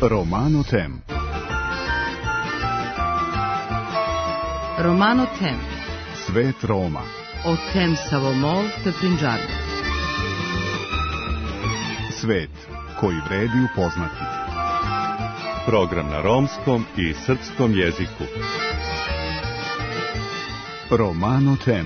Romano Tem. Romano Tem. Svet Roma. O tem Savomol te Prinđarno. Svet koji vredi upoznati. Program na romskom i srpskom jeziku. Romano Tem.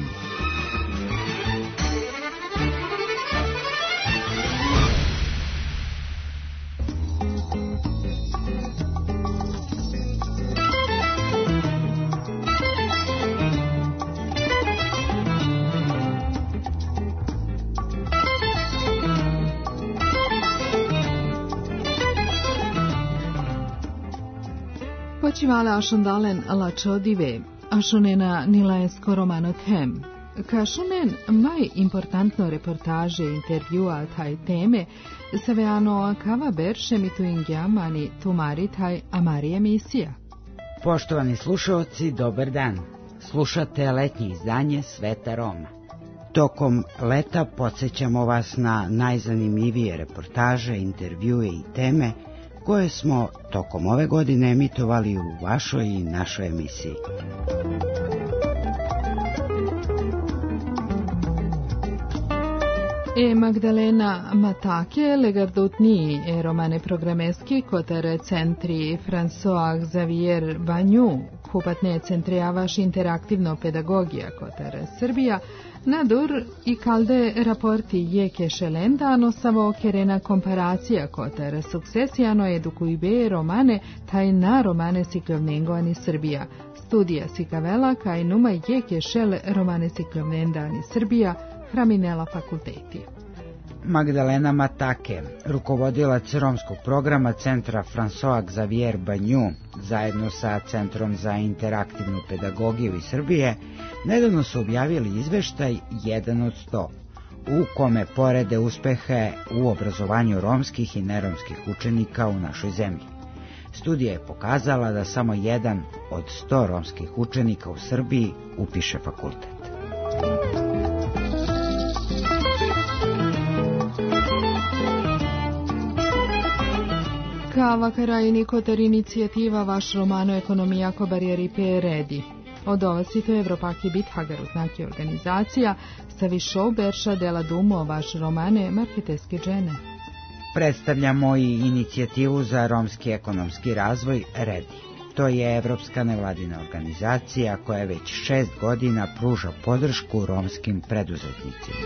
Počívala Šondalen Lačodive, Ašunena Nilaesko Romano Tem. Kašunen mai importantno reportaže intervjua taj teme, saveano kava berše mi tu ingjamani tumari taj amari emisija. Poštovani slušalci, dobar dan. Slušate letnje izdanje Sveta Roma. Tokom leta podsjećamo vas na najzanimljivije reportaže, intervjue i teme koje smo tokom ove godine emitovali u vašoj i našoj emisiji. Magdalena Matake legardutni romane programeski kotere centri François Xavier Banju, kupatne centrijavaš interaktivno pedagogija kotere Srbija, nadur i kalde raporti jeke šelendano samo kerena komparacija kotere suksesijano edukujbe romane taj na romane siklovnengoani Srbija. Studija sikavela kaj numa jeke šele romane siklovnendani Srbija, Hraminela fakulteti. Magdalena Matake, rukovodilac romskog programa Centra François Xavier Banju, zajedno sa Centrom za interaktivnu pedagogiju iz Srbije, nedavno su objavili izveštaj 1 od 100, u kome porede uspehe u obrazovanju romskih i neromskih učenika u našoj zemlji. Studija je pokazala da samo 1 od 100 romskih učenika u Srbiji upiše fakultet. Kava Karajini kotar inicijativa vaš romano ekonomija ko barijeri redi. Od ovasito Evropaki bit hagarutnaki organizacija sa višo berša dela dumo vaš romane marketeske džene. Predstavljamo i inicijativu za romski ekonomski razvoj REDI. To je evropska nevladina organizacija koja već 6 godina pruža podršku romskim preduzetnicima.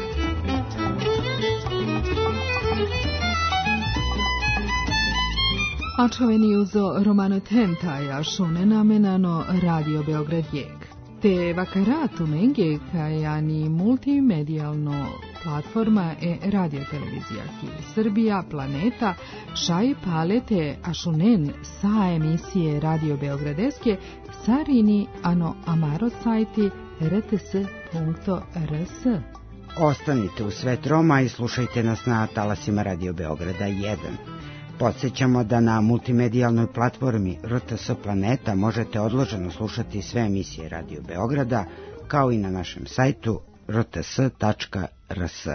Ačoveni uzo Romano Tem taja šune namenano Radio Beograd jeg. Te vakaratu menge kajani multimedijalno platforma radio televizija ki Srbija, Planeta, šaj palete ašunen sa emisije Radio Beogradeske sarini ano amaro sajti rts.rs. Ostanite u Svet Roma i slušajte nas na talasima Radio Beograda 1. Podsjećamo da na multimedijalnoj platformi RTS Planeta možete odloženo slušati sve emisije Radio Beograda, kao i na našem sajtu rts.rs.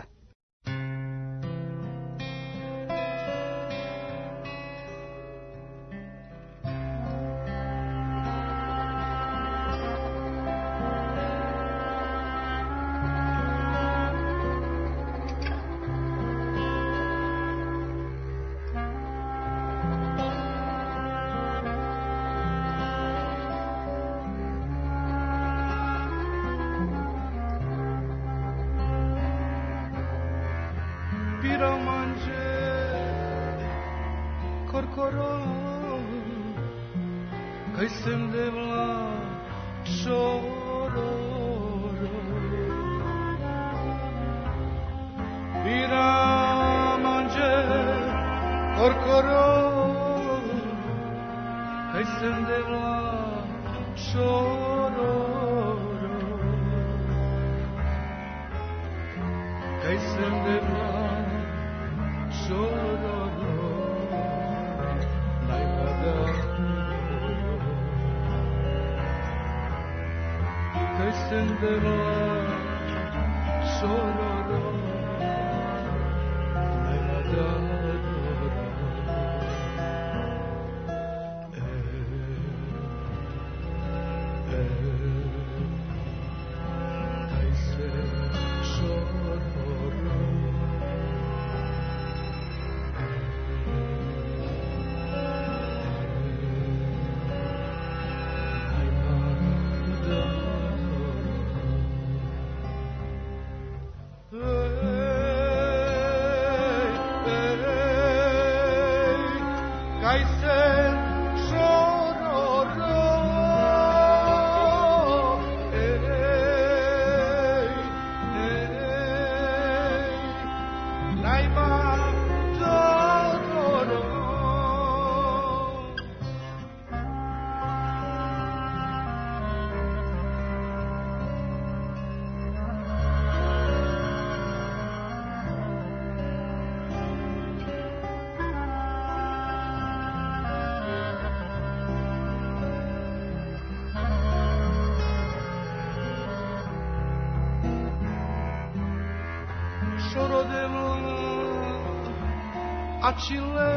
Acile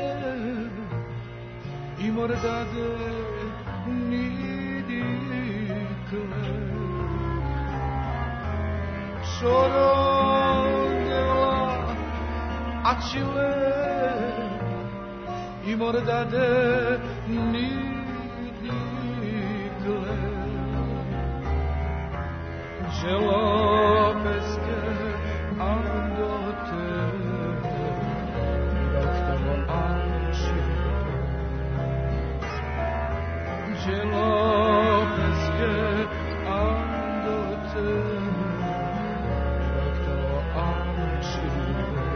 I mordade nidikle Sorodela Acile I mordade nidikle Gelopeske andote Gelopeske andote Rakto anšile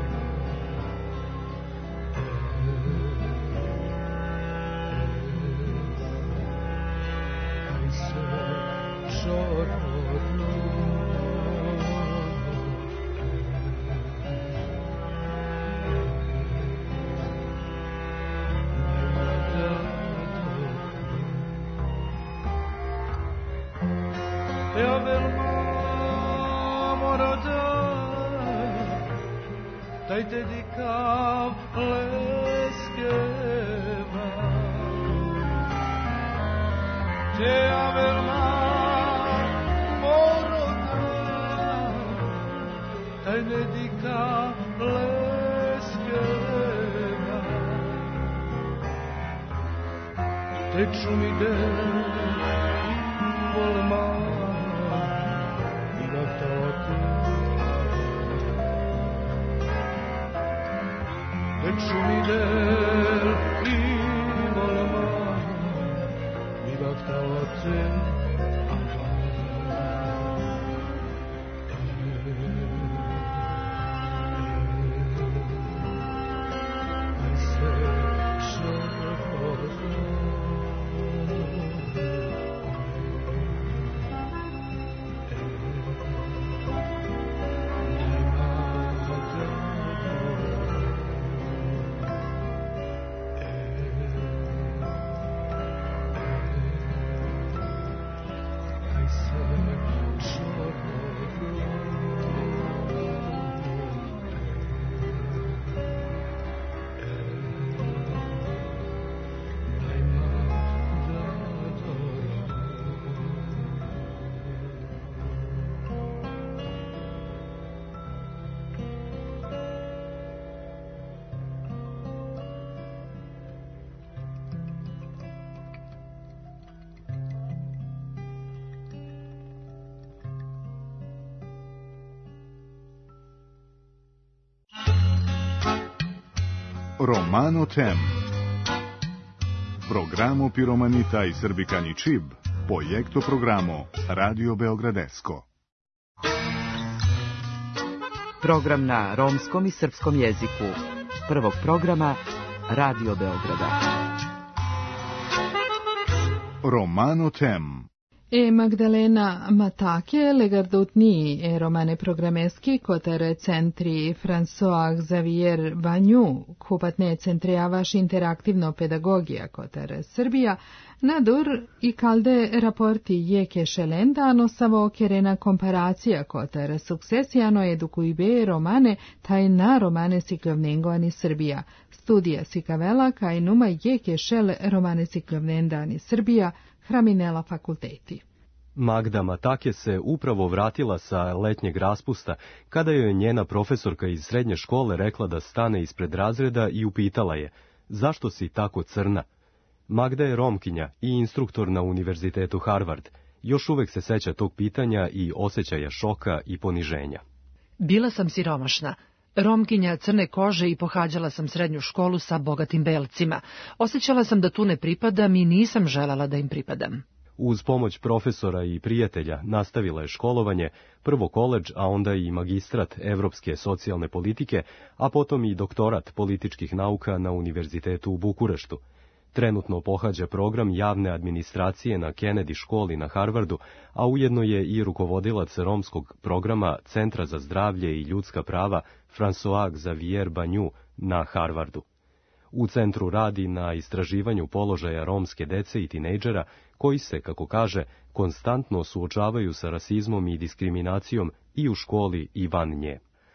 Kaj se žorodno Dai dedicav leskeva Te averla moroda Dai dedicav leskeva Te čumide volma I raktote Čumidel I volma Mi baktaote Romano Tem. Programo Piromanita i Srbikani Čib, projekto programo Radio Beogradesko. Program na romskom i srpskom jeziku. Prvog programa Radio Beograda. Romano Tem. Magdalena Matake legardutni romane programeski kotere centri François Xavier Banju, kupatne centrijavaš interaktivno pedagogija kotere Srbija, nadur I kalde raporti jeke šelenda nosavo kerena komparacija kotere suksesijano edukujbe romane taj na romane siklovnengoani Srbija. Studija sikavela kaj numa jeke šel romane siklovnendani Srbija, Hraminela fakulteti. Magda Matake se upravo vratila sa letnjeg raspusta, kada joj je njena profesorka iz srednje škole rekla da stane ispred razreda I upitala je, zašto si tako crna? Magda je Romkinja I instruktor na Univerzitetu Harvard. Još uvek se seća tog pitanja I osjećaja šoka I poniženja. Bila sam siromašna. Romkinja crne kože I pohađala sam srednju školu sa bogatim belcima. Osjećala sam da tu ne pripadam I nisam željela da im pripadam. Uz pomoć profesora I prijatelja nastavila je školovanje, prvo koledž, a onda I magistrat evropske socijalne politike, a potom I doktorat političkih nauka na Univerzitetu u Bukureštu. Trenutno pohađa program javne administracije na Kennedy školi na Harvardu, a ujedno je I rukovodilac romskog programa Centra za zdravlje I ljudska prava François Xavier Banju na Harvardu. U centru radi na istraživanju položaja romske dece I tinejdžera, koji se, kako kaže, konstantno suočavaju sa rasizmom I diskriminacijom I u školi I van nje.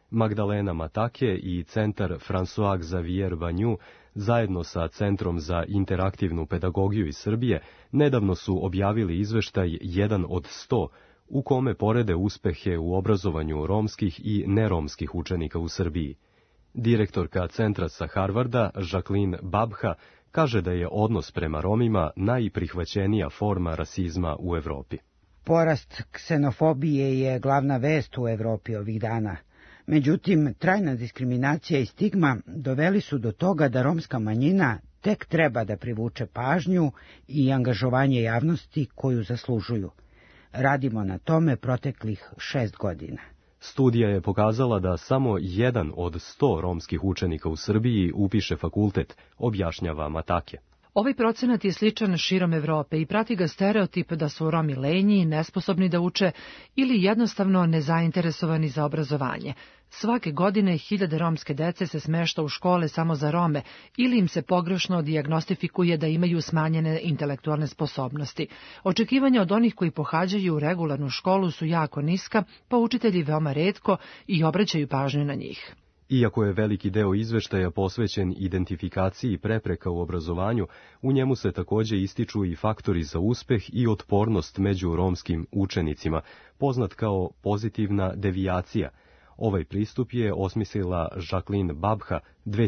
Magdalena Matake i centar François Xavier Bagnoud zajedno sa Centrom za interaktivnu pedagogiju iz Srbije nedavno su objavili izveštaj 1 od 100 u kome porede uspehe u obrazovanju romskih i neromskih učenika u Srbiji. Direktorka centra sa Harvarda, Jacqueline Babha, kaže da je odnos prema Romima najprihvaćenija forma rasizma u Evropi. Porast ksenofobije je glavna vest u Evropi ovih dana. Međutim, trajna diskriminacija i stigma doveli su do toga da romska manjina tek treba da privuče pažnju i angažovanje javnosti koju zaslužuju. Radimo na tome proteklih 6 godina. Studija je pokazala da samo 1 od 100 romskih učenika u Srbiji upiše fakultet, objašnjava Matake. Ovaj procenat je sličan širom Evrope i prati ga stereotip da su Romi lenji, nesposobni da uče ili jednostavno nezainteresovani za obrazovanje. Svake godine hiljade romske dece se smešta u škole samo za Rome ili im se pogrešno dijagnostifikuje da imaju smanjene intelektualne sposobnosti. Očekivanja od onih koji pohađaju regularnu školu su jako niska, pa učitelji veoma retko i obraćaju pažnju na njih. Iako je veliki deo izveštaja posvećen identifikaciji prepreka u obrazovanju, u njemu se takođe ističu i faktori za uspeh i otpornost među romskim učenicima, poznat kao pozitivna devijacija. Ovaj pristup je osmislila Jacqueline Babha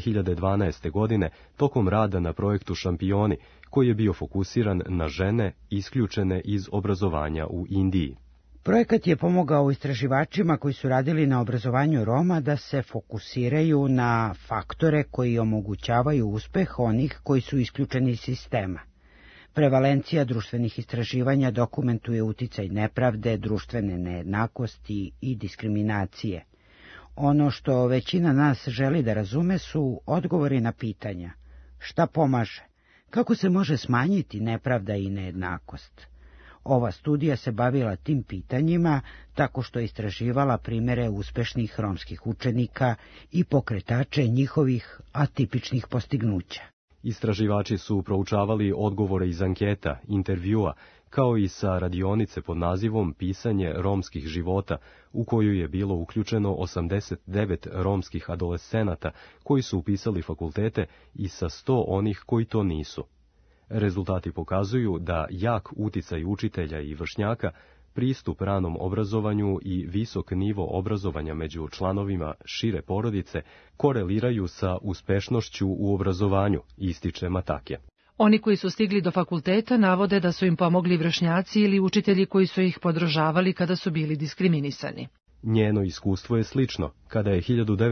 2012. godine tokom rada na projektu Šampioni, koji je bio fokusiran na žene isključene iz obrazovanja u Indiji. Projekat je pomogao istraživačima koji su radili na obrazovanju Roma da se fokusiraju na faktore koji omogućavaju uspeh onih koji su isključeni iz sistema. Prevalencija društvenih istraživanja dokumentuje uticaj nepravde, društvene nejednakosti i diskriminacije. Ono što većina nas želi da razume su odgovori na pitanja: šta pomaže, kako se može smanjiti nepravda i nejednakost. Ova studija se bavila tim pitanjima tako što je istraživala primere uspešnih romskih učenika i pokretače njihovih atipičnih postignuća. Istraživači su proučavali odgovore iz anketa, intervjua, kao i sa radionice pod nazivom Pisanje romskih života, u koju je bilo uključeno 89 romskih adolescenata koji su upisali fakultete i sa 100 onih koji to nisu. Rezultati pokazuju da jak uticaj učitelja i vršnjaka, pristup ranom obrazovanju i visok nivo obrazovanja među članovima šire porodice koreliraju sa uspešnošću u obrazovanju, ističe Matake. Oni koji su stigli do fakulteta navode da su im pomogli vršnjaci ili učitelji koji su ih podržavali kada su bili diskriminisani. Njeno iskustvo je slično. Kada je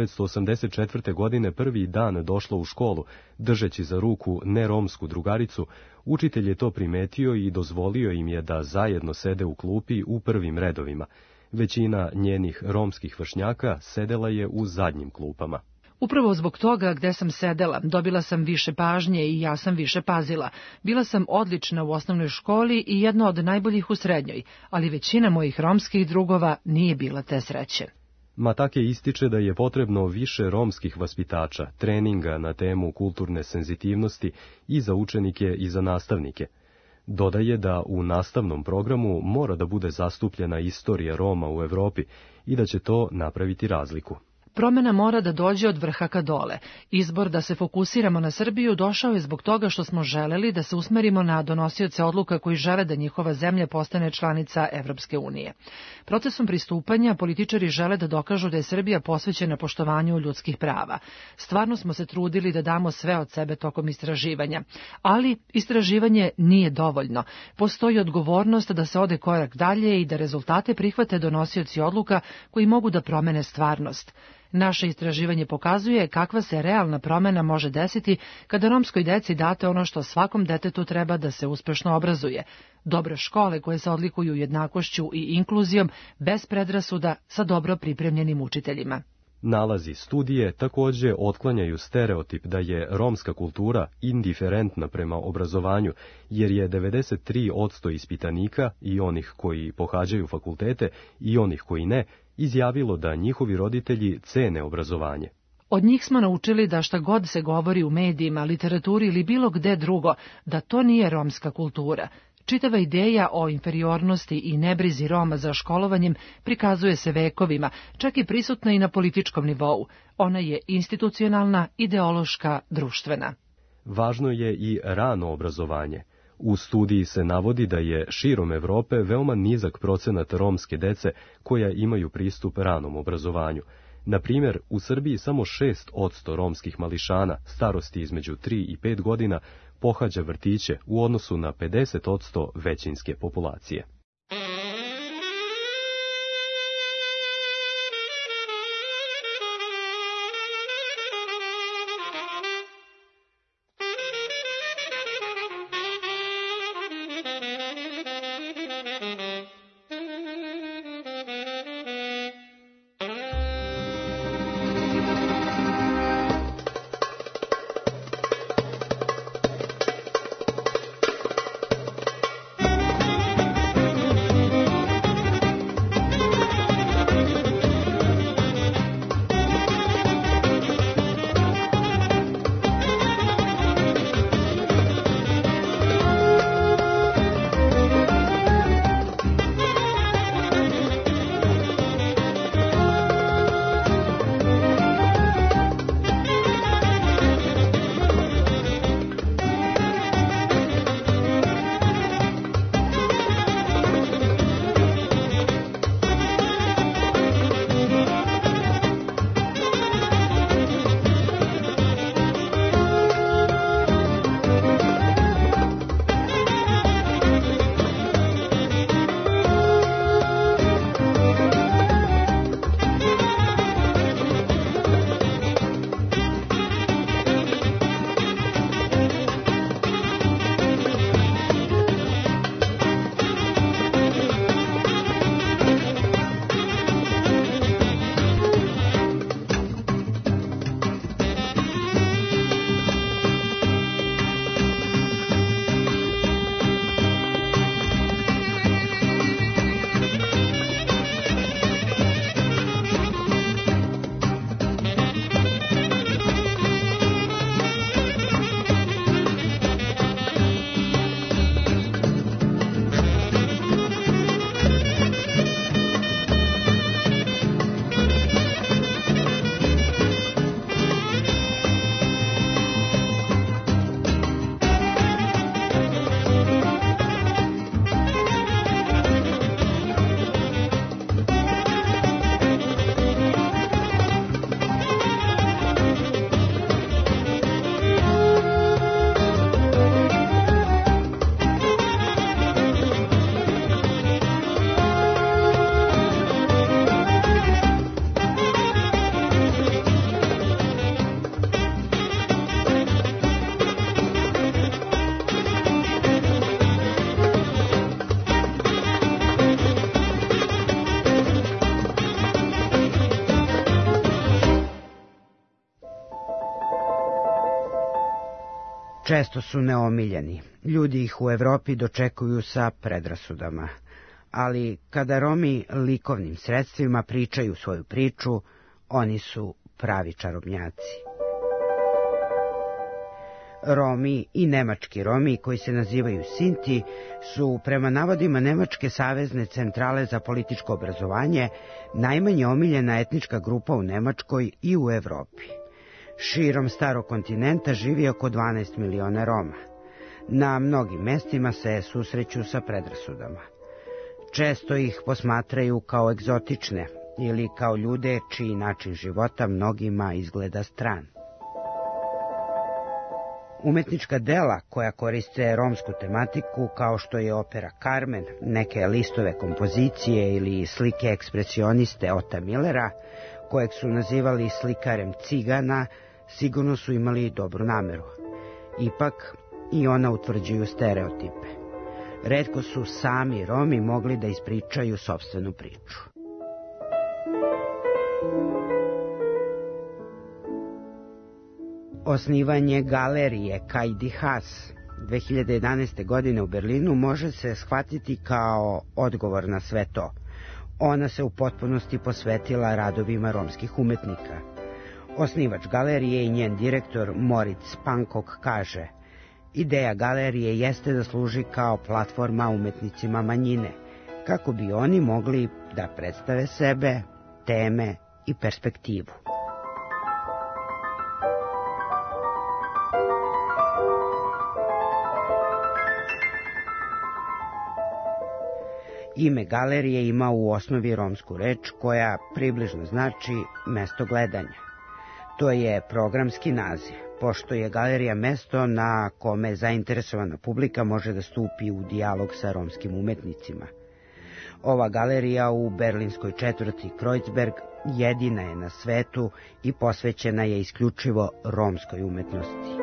1984. godine prvi dan došla u školu, držeći za ruku neromsku drugaricu, učitelj je to primetio i dozvolio im je da zajedno sede u klupi u prvim redovima. Većina njenih romskih vršnjaka sedela je u zadnjim klupama. Upravo zbog toga gde sam sedela, dobila sam više pažnje i ja sam više pazila. Bila sam odlična u osnovnoj školi i jedna od najboljih u srednjoj, ali većina mojih romskih drugova nije bila te sreće. Matake ističe da je potrebno više romskih vaspitača, treninga na temu kulturne senzitivnosti i za učenike i za nastavnike. Dodaje da u nastavnom programu mora da bude zastupljena istorija Roma u Evropi i da će to napraviti razliku. Promena mora da dođe od vrha ka dole. Izbor da se fokusiramo na Srbiju došao je zbog toga što smo želeli da se usmerimo na donosioce odluka koji žele da njihova zemlja postane članica Evropske unije. Procesom pristupanja političari žele da dokažu da je Srbija posvećena poštovanju ljudskih prava. Stvarno smo se trudili da damo sve od sebe tokom istraživanja. Ali istraživanje nije dovoljno. Postoji odgovornost da se ode korak dalje i da rezultate prihvate donosioci odluka koji mogu da promene stvarnost. Naše istraživanje pokazuje kakva se realna promena može desiti kada romskoj deci date ono što svakom detetu treba da se uspešno obrazuje. Dobre škole koje se odlikuju jednakošću i inkluzijom, bez predrasuda, sa dobro pripremljenim učiteljima. Nalazi studije takođe otklanjaju stereotip da je romska kultura indiferentna prema obrazovanju, jer je 93% ispitanika i onih koji pohađaju fakultete i onih koji ne, izjavilo da njihovi roditelji cene obrazovanje. Od njih smo naučili da šta god se govori u medijima, literaturi ili bilo gde drugo, da to nije romska kultura. Čitava ideja o inferiornosti i nebrizi Roma za školovanjem prikazuje se vekovima, čak i prisutna i na političkom nivou. Ona je institucionalna, ideološka, društvena. Važno je i rano obrazovanje. U studiji se navodi da je širom Evrope veoma nizak procenat romske dece koja imaju pristup ranom obrazovanju. Na primjer, u Srbiji samo 6% romskih mališana starosti između 3 i 5 godina pohađa vrtiće u odnosu na 50% većinske populacije. Često su neomiljeni. Ljudi ih u Evropi dočekuju sa predrasudama. Ali kada Romi likovnim sredstvima pričaju svoju priču, oni su pravi čarobnjaci. Romi i nemački Romi, koji se nazivaju Sinti, su prema navodima Nemačke savezne centrale za političko obrazovanje najmanje omiljena etnička grupa u Nemačkoj i u Evropi. Širom starog kontinenta živi oko 12 miliona Roma. Na mnogim mestima se susreću sa predrasudama. Često ih posmatraju kao egzotične ili kao ljude čiji način života mnogima izgleda stran. Umetnička dela koja koriste romsku tematiku, kao što je opera Carmen, neke listove kompozicije ili slike ekspresioniste Ota Millera, kojeg su nazivali slikarem cigana, sigurno su imali dobru nameru. Ipak, i ona utvrđuju stereotipe. Retko su sami Romi mogli da ispričaju sopstvenu priču. Osnivanje galerije Kaj die Has 2011. godine u Berlinu može se shvatiti kao odgovor na sve to. Ona se u potpunosti posvetila radovima romskih umetnika. Osnivač galerije i njen direktor Moritz Pankok kaže: Ideja galerije jeste da služi kao platforma umetnicima manjine, kako bi oni mogli da predstave sebe, teme i perspektivu. Ime galerije ima u osnovi romsku reč koja približno znači mesto gledanja. To je programski naziv, pošto je galerija mesto na kome zainteresovana publika može da stupi u dijalog sa romskim umetnicima. Ova galerija u berlinskoj četvrti Kreuzberg jedina je na svetu i posvećena je isključivo romskoj umetnosti.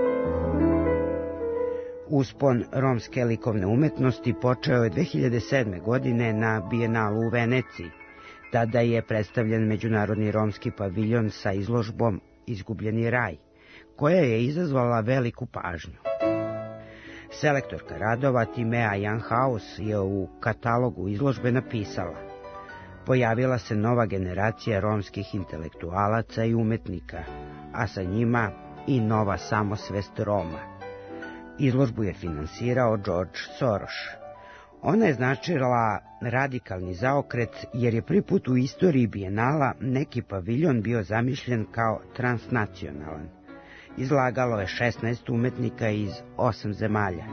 Uspon romske likovne umetnosti počeo je 2007. godine na Bijenalu u Veneciji. Tada je predstavljen međunarodni romski paviljon sa izložbom Izgubljeni raj, koja je izazvala veliku pažnju. Selektorka radova Timea Janhaus je u katalogu izložbe napisala: pojavila se nova generacija romskih intelektualaca i umetnika, a sa njima i nova samosvest Roma. Izložbu je finansirao George Soros. Ona je značila radikalni zaokret jer je prvi put u istoriji Bijenala neki paviljon bio zamišljen kao transnacionalan. Izlagalo je 16 umetnika iz 8 zemalja.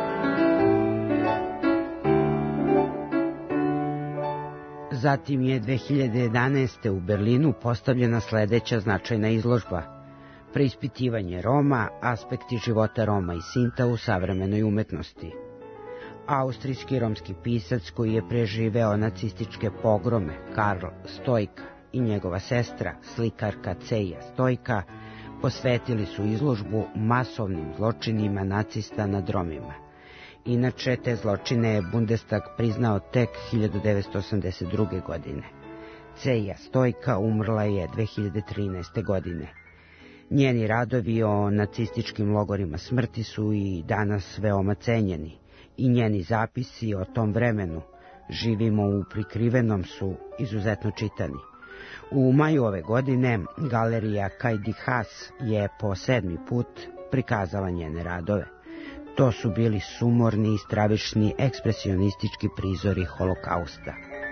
Zatim je 2011. u Berlinu postavljena sledeća značajna izložba: preispitivanje Roma, aspekti života Roma i Sinta u savremenoj umetnosti. Austrijski romski pisac koji je preživeo nacističke pogrome, Karl Stojka, i njegova sestra, slikarka Ceja Stojka, posvetili su izložbu masovnim zločinima nacista nad Romima. Inače, te zločine je Bundestag priznao tek 1982. godine. Ceja Stojka umrla je 2013. godine. Njeni radovi o nacističkim logorima smrti su i danas veoma cenjeni, i njeni zapisi o tom vremenu, živimo u prikrivenom, su izuzetno čitani. U maju ove godine galerija Kaj di Haas je po 7. put prikazala njene radove. To su bili sumorni i stravični ekspresionistički prizori holokausta.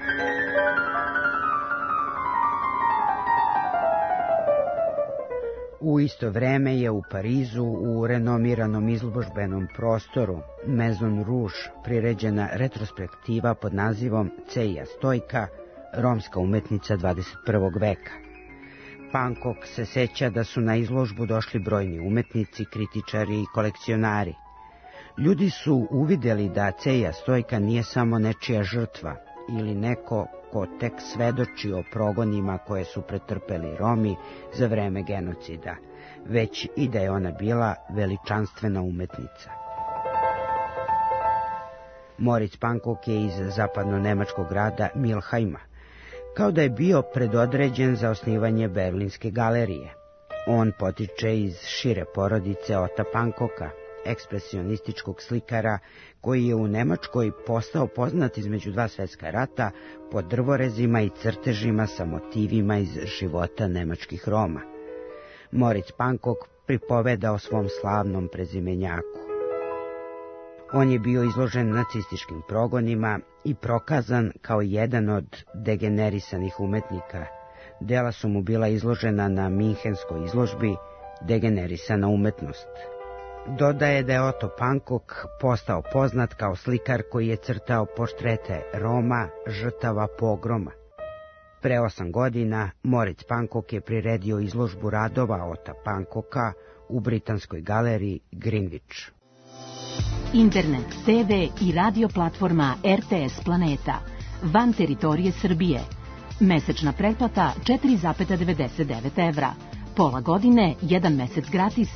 U isto vreme je u Parizu u renomiranom izložbenom prostoru Maison Rouge priređena retrospektiva pod nazivom Ceja Stojka, romska umetnica 21. veka. Pankok se seća da su na izložbu došli brojni umetnici, kritičari i kolekcionari. Ljudi su uvideli da Ceja Stojka nije samo nečija žrtva ili neko ko tek svedoči o progonima koje su pretrpeli Romi za vreme genocida, već i da je ona bila veličanstvena umetnica. Moritz Pankok je iz zapadno-nemačkog grada Milheima, kao da je bio predodređen za osnivanje Berlinske galerije. On potiče iz šire porodice Ota Pankoka, ekspresionističkog slikara koji je u Nemačkoj postao poznat između dva svetska rata po drvorezima i crtežima sa motivima iz života nemačkih Roma. Moritz Pankok pripoveda o svom slavnom prezimenjaku. On je bio izložen nacističkim progonima i prokazan kao jedan od degenerisanih umetnika. Dela su mu bila izložena na Minhenskoj izložbi Degenerisana umetnost. Dodaje da je Otto Pankok postao poznat kao slikar koji je crtao portrete Roma, žrtava pogroma. Pre 8 godina Moritz Pankok je priredio izložbu radova Otta Pankoka u britanskoj galeriji Greenwich. Internet, TV i radio platforma RTS Planeta van teritorije Srbije. Mesečna pretplata 4,99 evra. Pola godine, 1 mesec gratis,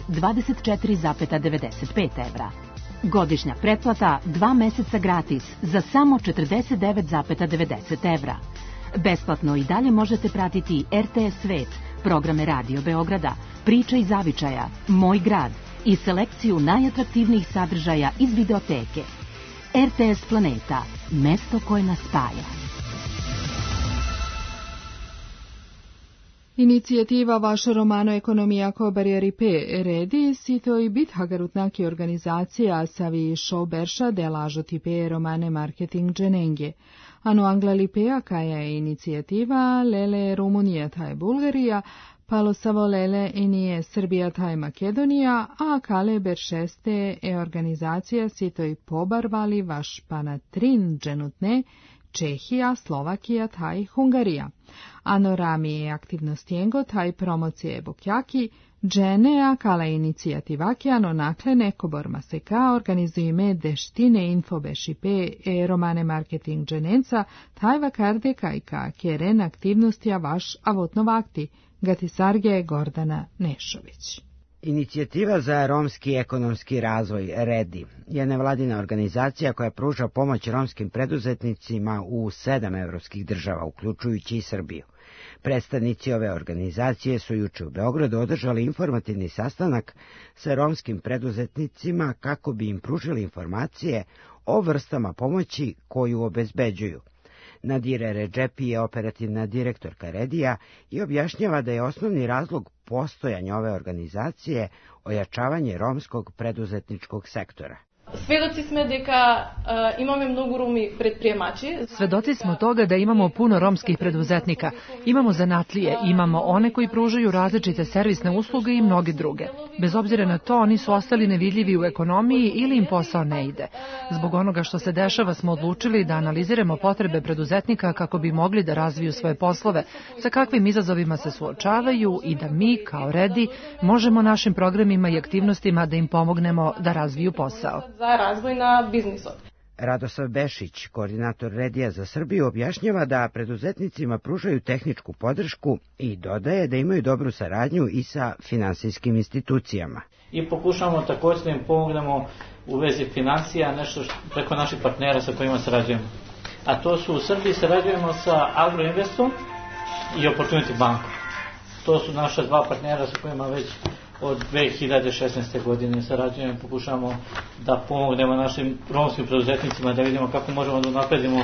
24,95 evra. Godišnja pretplata, 2 meseca gratis, za samo 49,90 evra. Besplatno i dalje možete pratiti RTS Svet, programe Radio Beograda, Priča i zavičaja, Moj grad i selekciju najatraktivnijih sadržaja iz videoteke. RTS Planeta, mesto koje nas spaja. Inicijativa Vaš romano ekonomija ko barjeri P redi sito i bithagarutnaki organizacija savi šoberša de lažo tipe romane marketing dženenge. Ano anglali pea kaja je inicijativa Lele Rumunija taj Bulgarija, Palo Savo Lele inije Srbija taj Makedonija, a kale beršeste e organizacija sito i pobarvali vaš panatrin dženutne Čehija, Slovakija taj Hungarija. Ano rami je aktivnostijengo taj promocije bokjaki, džene a kala inicijativaki ano nakle neko borma se ka organizujeme deštine infobešipe e romane marketing dženenca taj vakarde kajka keren aktivnostija vaš avotnovakti, gatisarge Gordana Nešović. Inicijativa za romski ekonomski razvoj REDI je nevladina organizacija koja pruža pomoć romskim preduzetnicima u 7 evropskih država, uključujući i Srbiju. Predstavnici ove organizacije su juče u Beogradu održali informativni sastanak sa romskim preduzetnicima kako bi im pružili informacije o vrstama pomoći koju obezbeđuju. Nadire Redžepi je operativna direktorka REDI-a i objašnjava da je osnovni razlog postojanja ove organizacije ojačavanje romskog preduzetničkog sektora. Svedoci smo дека imamo mnogo Romi предприемачи. Svedoci smo toga da imamo puno romskih preduzetnika. Imamo zanatlije, imamo one koji pružaju različite servisne usluge i mnoge druge. Bez obzira na to, oni su ostali nevidljivi u ekonomiji ili im posao ne ide. Zbog onoga što se dešava smo odlučili da analiziramo potrebe preduzetnika kako bi mogli da razviju svoje poslove, sa kakvim izazovima se suočavaju i da mi, kao REDI, možemo našim programima i aktivnostima da im pomognemo da razviju posao. Za razvoj na biznisu. Radoslav Bešić, koordinator REDI-a za Srbiju, objašnjava da preduzetnicima pružaju tehničku podršku i dodaje da imaju dobru saradnju i sa finansijskim institucijama. I pokušamo također da im pomognemo u vezi financija, nešto preko naših partnera sa kojima sarađujemo. A to su u Srbiji sarađujemo sa Agroinvestom i Opportunity bankom. To su naša dva partnera sa kojima već od 2016. godine sarađujemo i pokušamo da pomognemo našim romskim preduzetnicima da vidimo kako možemo da napredimo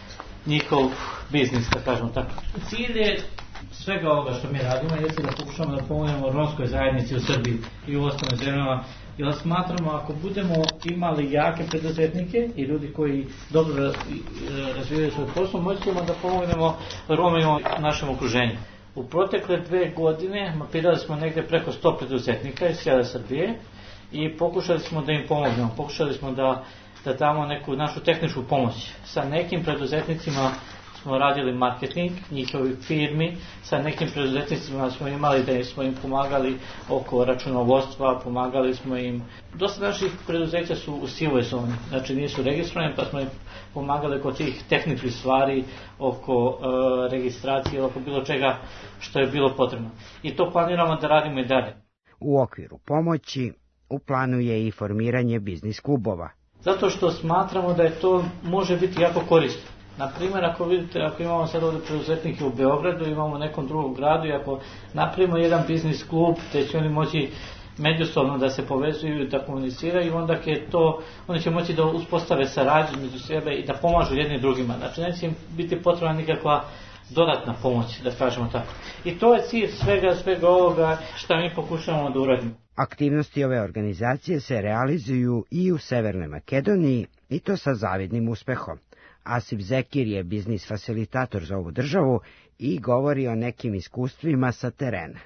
njihov biznis, da kažemo tako. Cilj je svega ovoga što mi radimo jeste da pokušamo da pomognemo romskoj zajednici u Srbiji i u ostalim zemljama, jer smatramo ako budemo imali jake preduzetnike i ljudi koji dobro razvijaju svoj posao, možemo da pomognemo Romima u našem okruženju. U protekle 2 godine mapirali smo negde preko 100 preduzetnika iz cijele Srbije i pokušali smo da im pomognemo, pokušali smo da damo neku našu tehničku pomoć. Sa nekim preduzetnicima smo radili marketing njihovih firmi, sa nekim preduzetnicima smo imali da smo im pomagali oko računovodstva, pomagali smo im. Dosta naših preduzeća su u sivoj zoni, znači nisu registrovani, pa smo im pomagali oko tih tehničkih stvari, oko registracije, oko bilo čega što je bilo potrebno. I to planiramo da radimo i dalje. U okviru pomoći u planu je i formiranje biznis klubova. Zato što smatramo da je to može biti jako korisno. Na primjer, ako vidite, ako imamo sad ovdje preduzetnike u Beogradu, imamo u nekom drugom gradu i ako napravimo jedan biznis klub, te će oni moći međusobno da se povezuju i da komuniciraju, onda oni će moći da uspostave saradnju među sebe i da pomažu jedni drugima. Znači, neće im biti potrebna nikakva dodatna pomoć, da kažemo tako. I to je cilj svega ovoga što mi pokušavamo da uradimo. Aktivnosti ove organizacije se realizuju i u Severnoj Makedoniji i to sa zavidnim uspehom. Asif Zekir je biznis facilitator za ovu državu i govori o nekim iskustvima sa terena.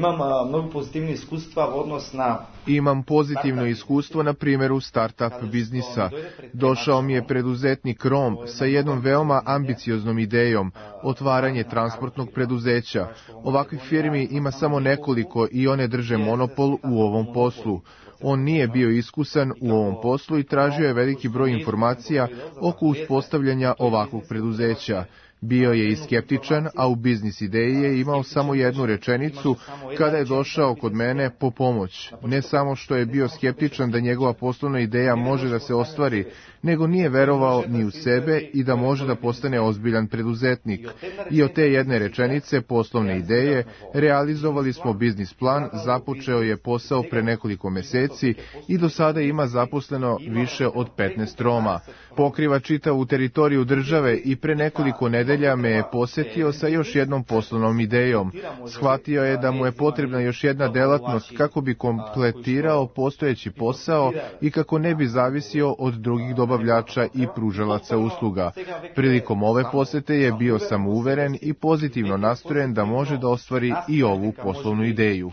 Imam pozitivno iskustvo na primjeru startup biznisa. Došao mi je preduzetnik Rom sa jednom veoma ambicioznom idejom, otvaranje transportnog preduzeća. Ovakvih firmi ima samo nekoliko i one drže monopol u ovom poslu. On nije bio iskusan u ovom poslu i tražio je veliki broj informacija oko uspostavljanja ovakvog preduzeća. Bio je i skeptičan, a u biznis ideji je imao samo jednu rečenicu kada je došao kod mene po pomoć. Ne samo što je bio skeptičan da njegova poslovna ideja može da se ostvari, nego nije verovao ni u sebe i da može da postane ozbiljan preduzetnik. I od te jedne rečenice poslovne ideje realizovali smo biznis plan, započeo je posao pre nekoliko meseci Mitrovici i do sada ima zaposleno više od 15 Roma. Pokriva čitavu teritoriju države i pre nekoliko nedelja me je posetio sa još jednom poslovnom idejom. Shvatio je da mu je potrebna još jedna delatnost kako bi kompletirao postojeći posao i kako ne bi zavisio od drugih dobavljača i pružalaca usluga. Prilikom ove posete je bio samouveren i pozitivno nastrojen da može da ostvari i ovu poslovnu ideju.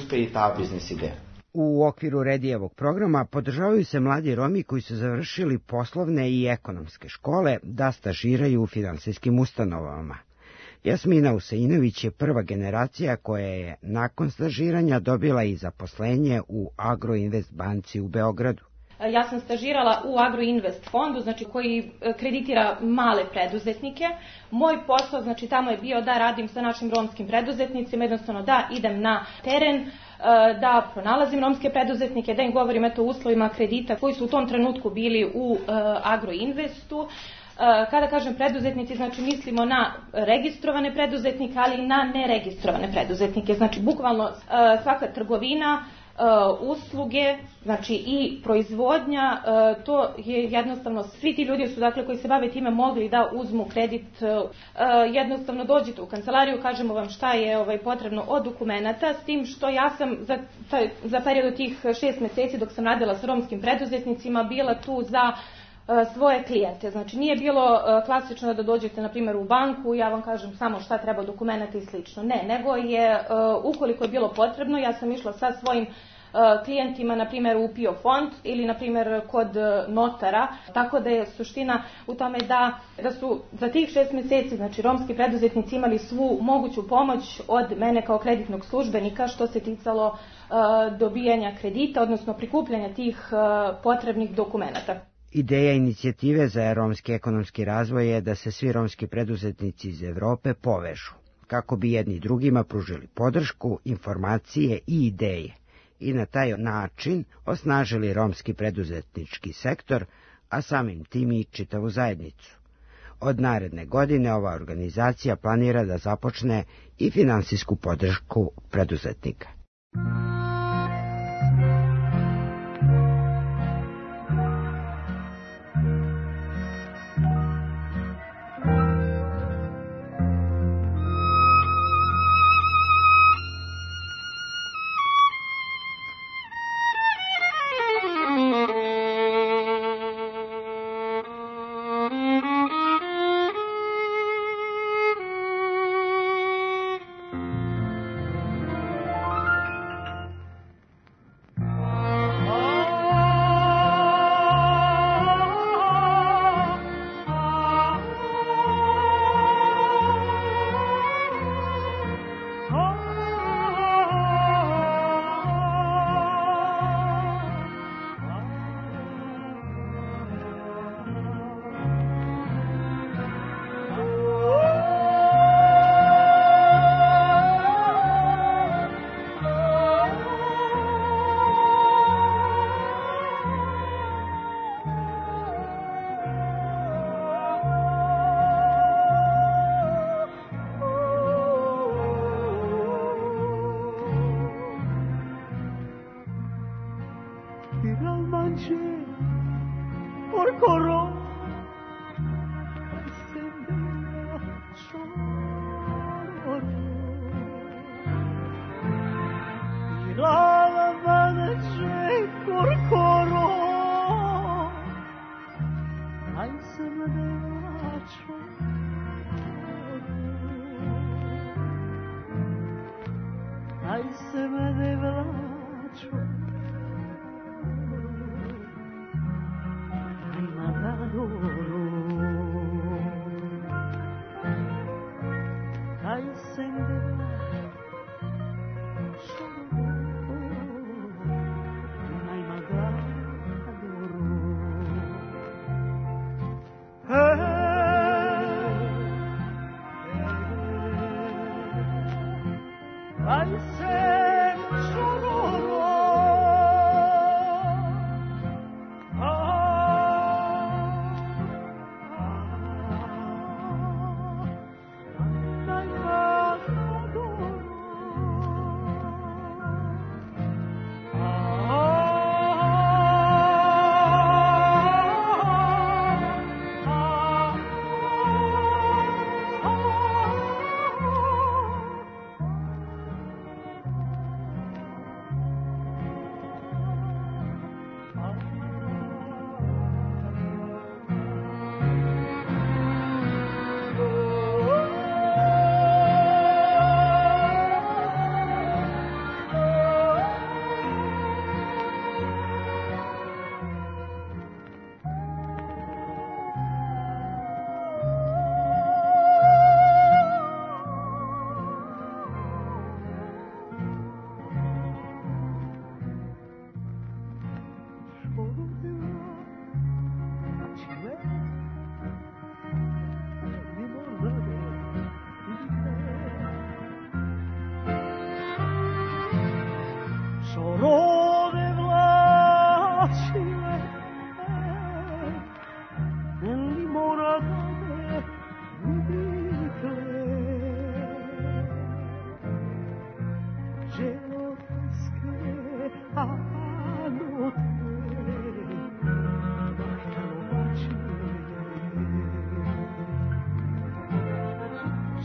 U okviru Redijevog programa podržavaju se mladi Romi koji su završili poslovne i ekonomske škole da stažiraju u finansijskim ustanovama. Jasmina Useinović je prva generacija koja je nakon stažiranja dobila i zaposlenje u Agroinvest banci u Beogradu. Ja sam stažirala u Agroinvest fondu, znači koji kreditira male preduzetnike. Moj posao, znači tamo je bio da radim sa našim romskim preduzetnicima, jednostavno da idem na teren, da pronalazim romske preduzetnike, da im govorim o uslovima kredita koji su u tom trenutku bili u Agroinvestu. Kada kažem preduzetnici, znači mislimo na registrovane preduzetnike, ali i na neregistrovane preduzetnike. Znači bukvalno svaka trgovina, usluge, znači i proizvodnja, to je jednostavno, svi ti ljudi su dakle koji se bave time mogli da uzmu kredit, jednostavno dođete u kancelariju, kažemo vam šta je potrebno od dokumenata, s tim što ja sam za period od tih 6 meseci dok sam radila sa romskim preduzetnicima bila tu za svoje klijente. Znači nije bilo klasično da dođete na primjer u banku, ja vam kažem samo šta treba dokumenata i slično. Ne, nego je ukoliko je bilo potrebno, ja sam išla sa svojim klijentima na primjer u PIO fond ili na primjer kod notara, tako da je suština u tome da su za tih 6 meseci, znači romski preduzetnici imali svu moguću pomoć od mene kao kreditnog službenika što se ticalo dobijanja kredita, odnosno prikupljanja tih potrebnih dokumenata. Ideja inicijative za romski ekonomski razvoj je da se svi romski preduzetnici iz Evrope povežu, kako bi jedni drugima pružili podršku, informacije i ideje i na taj način osnažili romski preduzetnički sektor, a samim tim i čitavu zajednicu. Od naredne godine ova organizacija planira da započne i finansijsku podršku preduzetnika.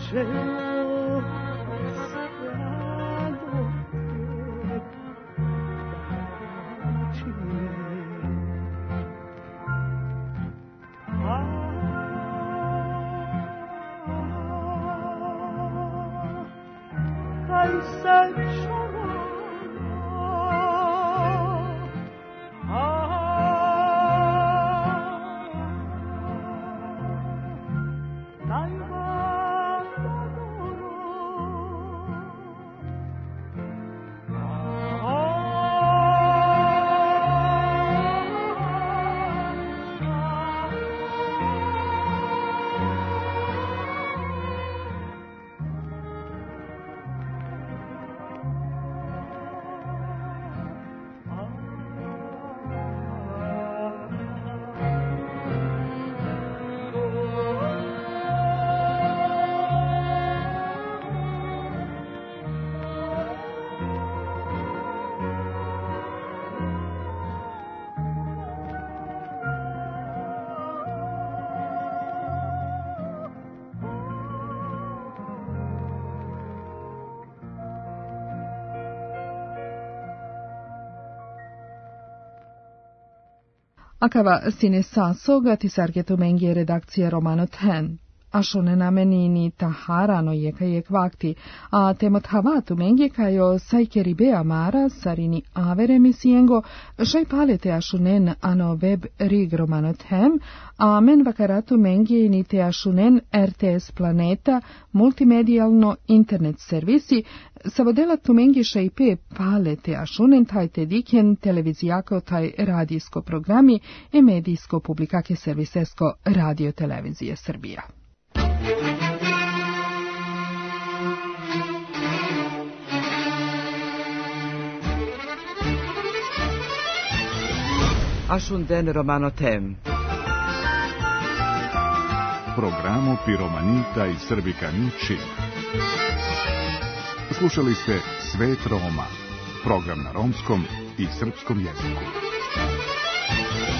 Akava sine sasoga ti sargetu mengi redakcija Romano Ten. Ashone namenini taharano jekajek vakti, a temot havatu mengi kajo sajkeribea mara sarini avere misiengo, šaj palete ashunen ano web rig Romano Ten, a men vakaratu mengi ni te ashunen RTS Planeta, multimedijalno internet servisi, savodela tu mengi šajpe palete ashunen tajte diken televizijako taj radijsko programi i medijsko publikake servisesko radio televizije Srbija. Ashunden Romano Tem. Programo Piromanita i Srbikani Čib. Slušali ste Svet Roma, program na romskom i srpskom jeziku.